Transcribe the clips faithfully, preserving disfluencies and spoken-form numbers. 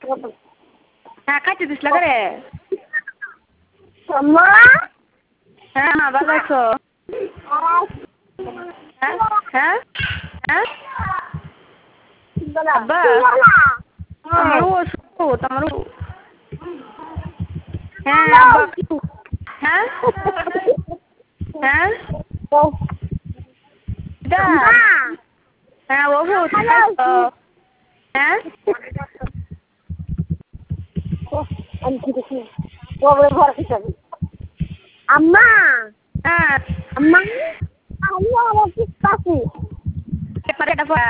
হ্যাঁ খাইতে দিস লাগে রে মা হ্যাঁ মা ভালো আছো হ্যাঁ হ্যাঁ হ্যাঁ আব্বা আমারও ওষুধ আমারও হ্যাঁ আব্বা হ্যাঁ হ্যাঁ হ্যাঁ ওষুধ খাইছো হ্যাঁ আম্মা হ্যাঁ আম্মা আমি আমার কি পাচ্ছি এপারে এটা পড়া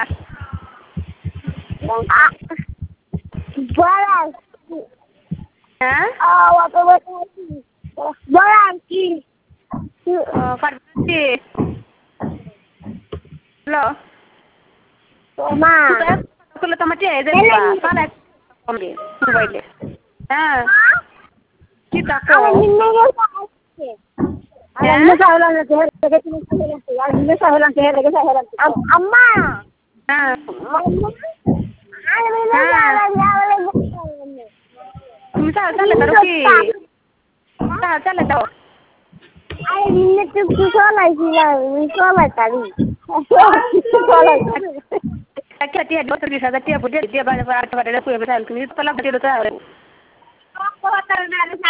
বড় হ্যাঁ অত বড় কি ফার্মেসি হ্যালো মা তুলে তোমার চেয়ে যাইবা পালা কমবে মোবাইলে হ্যাঁ কি তাকো আম্মা হ্যাঁ তুমি চাল চালে দাও কি চাল চালে দাও আরে নিন্নে তো চলাইছিলাম চলাই পারি Kira dia dua terus saja dia dia dia banyak banyak pada dia punya besar ini setelah dia udah tahu.